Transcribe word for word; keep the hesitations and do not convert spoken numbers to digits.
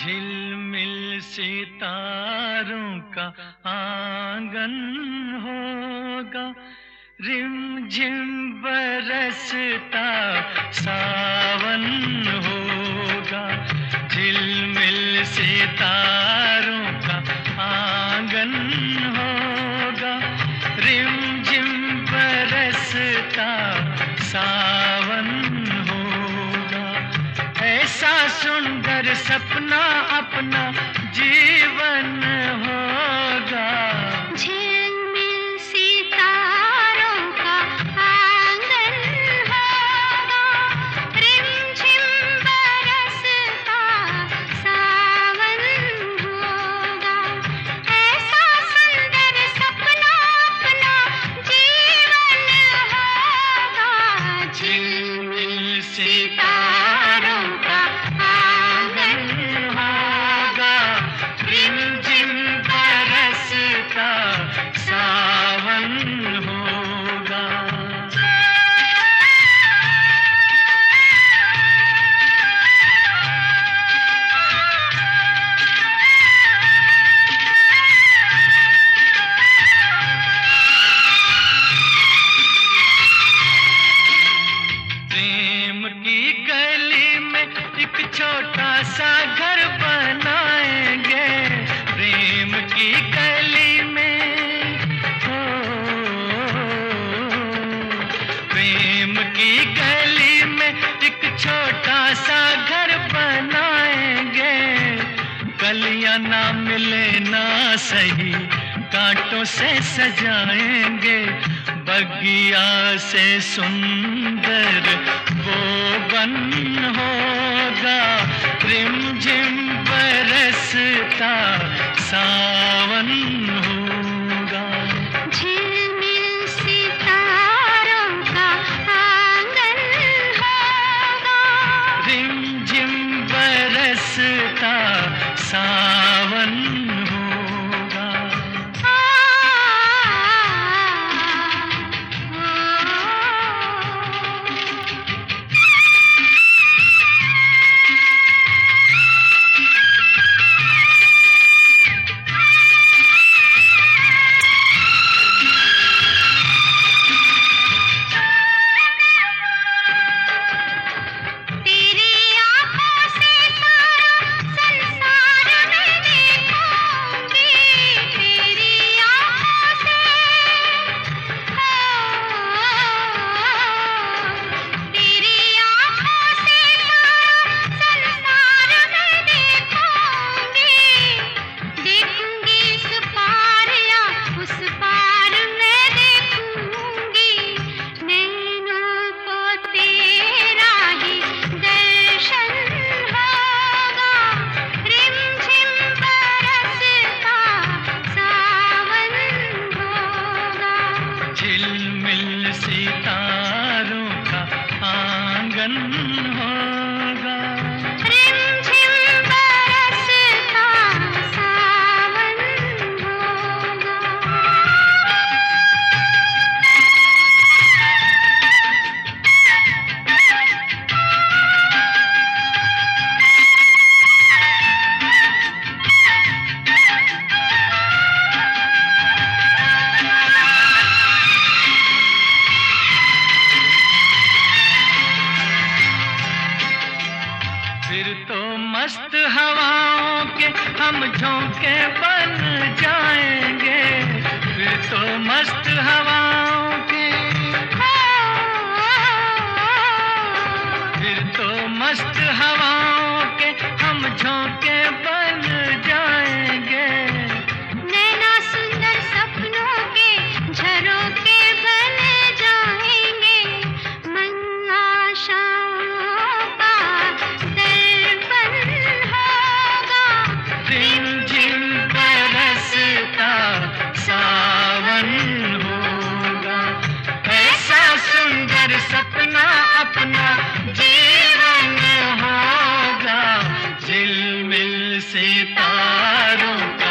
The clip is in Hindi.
झिलमिल सितारों का आंगन होगा, रिमझिम बरसता सावन होगा। झिलमिल सितारों का आंगन होगा, रिमझिम बरसता सावन होगा। ऐसा सुंदर सपना अपना जीवन होगा। झिलमिल सितारों का आंगन होगा, रिमझिम बरसता सावन होगा। ऐसा सुंदर सपना अपना जीवन होगा। झिलमिल सितारों का आंगन होगा, रिमझिम बरसता सावन होगा। प्रेम की गली में एक छोटा सा घर बनाएंगे, प्रेम की गली में हो, प्रेम की गली में एक छोटा सा घर बनाएंगे। गलियां ना मिले ना सही, कांटों से सजाएंगे। बगिया से सुंदर वो बन होगा, रिमझिम बरसता सावन होगा। झिलमिल सितारों का आंगन होगा, रिमझिम बरसता सावन होगा। झिलमिल सितारों का आंगन होगा, रिमझिम बरसता सावन होगा। फिर तो मस्त हवाओं के हम झोंके बन जाएंगे। फिर तो मस्त हवाओं के, फिर तो मस्त हवाओं के हम झोंके बन जाएंगे। नैना सुंदर सपनों के झरोखे बन जाएंगे। मन आशाओं का दर्पण होगा, रिमझिम बरसता सावन होगा। ऐसा सुंदर सपना अपना जीवन होगा। झिलमिल सितारों